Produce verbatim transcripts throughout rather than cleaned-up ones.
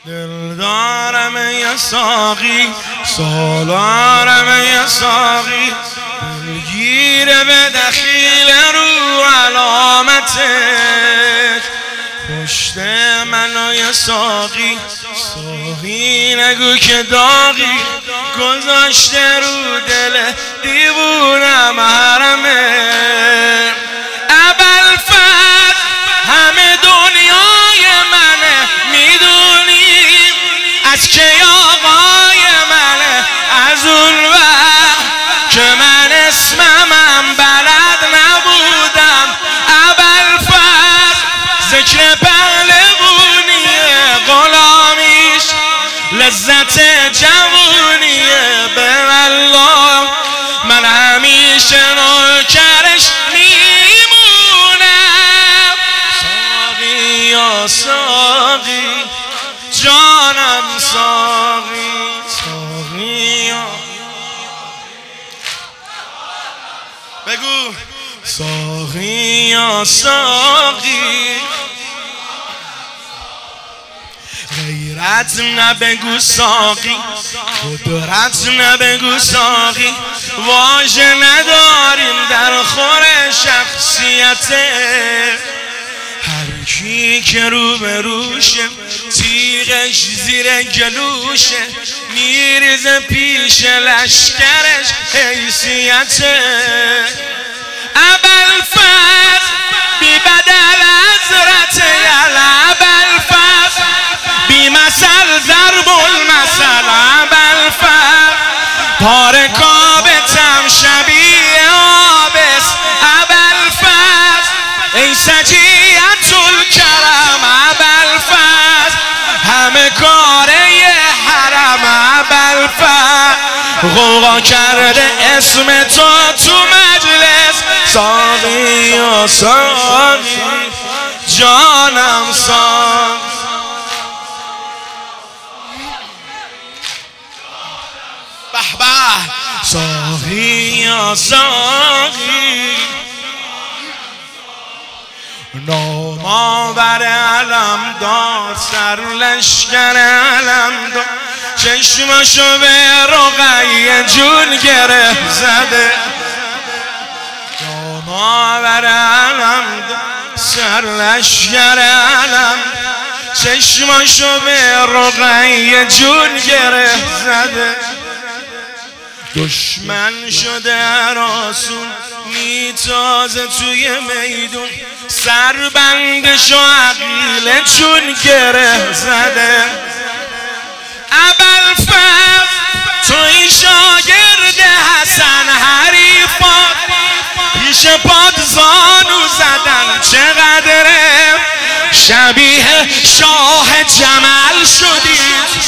دلدارم یا ساقی، سالارم یا ساقی، دلگیره به دخیل رو علامتش. پشت منو یا ساقی، ساقی نگو که داغی، گذاشته رو دل دیوونم حرمه. ابوالفضل همه دنیای منه، میدونی از که آقای منه، از اون وقت که من اسممم بلد نبودم. ابوالفضل ذکر پهلوونیه، غلامیش لذت جوونیه. به والله من همیشه نوکرش میمونم. ساقی یا ساقی، جانم ساقی، ساقی یا بگو ساقی یا ساقی. غیرت نبگو ساقی، قدرت نبگو ساقی، واژه نداریم در خور شخصیته. هر کی که رو به روشه، تیغش زیر گلوشه، میریزه پیش لشکرش حیثیته. ابوالفضل بی بدل حضرت یل، ابوالفضل بی مثل ضرب المثل. ابوالفضل پاره کابتم شبیه آبس. ابوالفضل ای سجیت الکرم، ابوالفضل همه کاره حرم. ابوالفضل غوغا کرده اسم تو تو مجلس. ساقی یا ساقی، جانم ساقی. به به ساقی یا ساقی، نام آور علمدار، سر لشکر علمدار، چشمشو به رقیه جون گره زده. نام آور علمدار، سر لشکر علمدار، چشمشو به رقیه جون گره زده. دشمن شده راسون میتازه توی میدون، سربندشو عقیله چون گره زده. ابوالفضل توی شاگرد حسن، حریفات پیش پاد زانو زدن. چقدره شبیه شاه جمل شدی.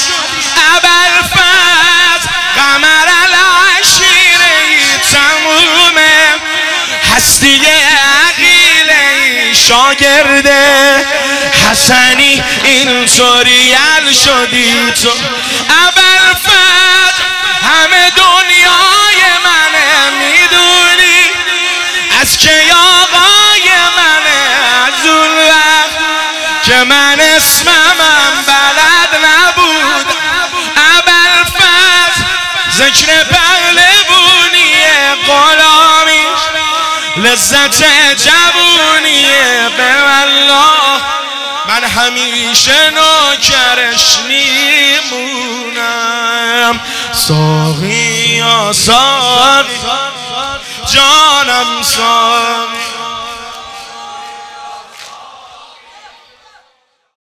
ابوالفضل قمر العشیره تمومه، هستی عقیله شاگرد حسنی اینطوری ال شدی تو. ابوالفضل همه دنیای منه، میدونی از که آقای منه، از اون وقت که من اسممم بلد نبود. ابوالفضل ذکر پهلوونیه، غلامیش لذت جوونیه. به والله من همیشه نوکرش میمونم. ساقی یا ساقی، جانم ساقی.